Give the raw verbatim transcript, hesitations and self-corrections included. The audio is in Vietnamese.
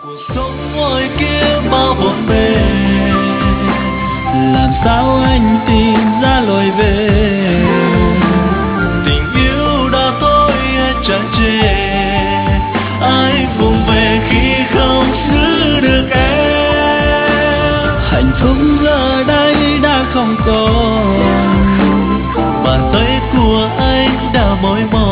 Cuộc sống ngoài kia bao bộn bề, làm sao anh tìm ra lối về? Tình yêu đã thôi chẳng chê, ai vùng về khi không giữ được em. Hạnh phúc giờ đây đã không còn, bàn tay của anh đã mỏi mòn.